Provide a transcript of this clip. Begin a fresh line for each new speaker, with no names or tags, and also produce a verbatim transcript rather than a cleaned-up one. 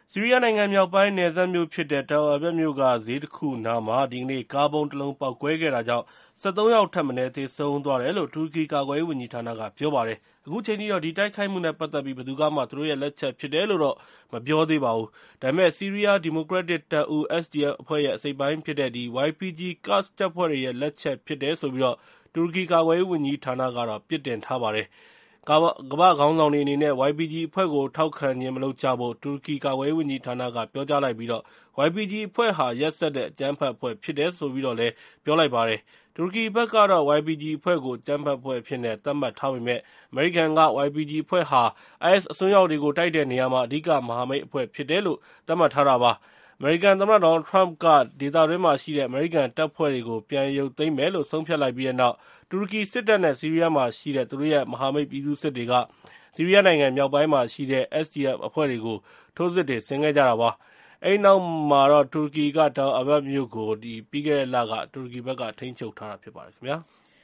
ဆီးရီးယားနိုင်ငံမြောက်ပိုင်းနယ်စပ်မြို့ဖြစ်တဲ့ Tal Abyab မြို့က ဈေးတခုနားမှာ ဒီကနေ့ ကားဗုံးတလုံးပေါက်ကွဲခဲ့တာကြောင့် ၁၃ ယောက်ထက်မနည်း သေဆုံးသွားတယ်လို့ တူရကီကာကွယ်ရေးဝန်ကြီးဌာနက ပြောပါတယ်။ အခုချိန်ထိတော့ ဒီတိုက်ခိုက်မှုနဲ့ ပတ်သက်ပြီး ဘယ်သူကမှ သူတို့ရဲ့လက်ချက်ဖြစ်တယ်လို့ မပြောသေးပါဘူး။ ဒါပေမဲ့ ဆီးရီးယားဒီမိုကရက်တစ်တပ်ဦး (S D F) အဖွဲ့ရဲ့ အစိတ်အပိုင်းဖြစ်တဲ့ Y P G ကာ့ဒ်တပ်ဖွဲ့တွေရဲ့ လက်ချက်ဖြစ်တယ်ဆိုပြီး တူရကီကာကွယ်ရေးဝန်ကြီးဌာနက ပြစ်တင်ထားပါတယ်။ ကမ္ဘာ့ခေါင်းဆောင်တွေအနေနဲ့ Y P G အဖွဲ့ကို ထောက်ခံခြင်းမလုပ်ကြဖို့ တူရကီကာကွယ်ရေးဝန်ကြီးဌာနက ပြောကြားလိုက်ပြီး Y P G အဖွဲ့ဟာ ရက်စက်တဲ့ အကြမ်းဖက်အဖွဲ့ဖြစ်တယ်လို့ ပြောလိုက်ပါတယ်။ တူရကီဘက်ကတော့ Y P G အဖွဲ့ကို အကြမ်းဖက်အဖွဲ့အဖြစ်နဲ့ သတ်မှတ်ထားပေမယ့် အမေရိကန်က Y P G အဖွဲ့ဟာ အိုင်အက်စ်အစွန်းရောက်တွေကို တိုက်တဲ့နေရာမှာ အဓိကမဟာမိတ်အဖွဲ့ဖြစ်တယ်လို့ သတ်မှတ်ထားတာပါ။ အမေရိကန်သမ္မတ Donald Trump က ဒေသတွင်းမှာရှိတဲ့ အမေရိကန်တပ်ဖွဲ့တွေကို ပြန်ရုပ်သိမ်းမယ်လို့ ဆုံးဖြတ်လိုက်ပြီးတဲ့နောက် တူရကီစစ်တပ်နဲ့ ဆီးရီးယားမှာရှိတဲ့ သူတို့ရဲ့ မဟာမိတ်ပြည်သူ့စစ်တွေက ဆီးရီးယားနိုင်ငံမြောက်ပိုင်းမှာရှိတဲ့ S D F အဖွဲ့တွေကို ထိုးစစ်တွေဆင်ခဲ့ကြတာပါ။ အဲဒီနောက်မှာတော့ တူရကီက Tal Abyab မြို့ကို ပြီးခဲ့တဲ့လက တူရကီဘက်က ထိန်းချုပ်ထားတာဖြစ်ပါတယ်ခင်ဗျာ။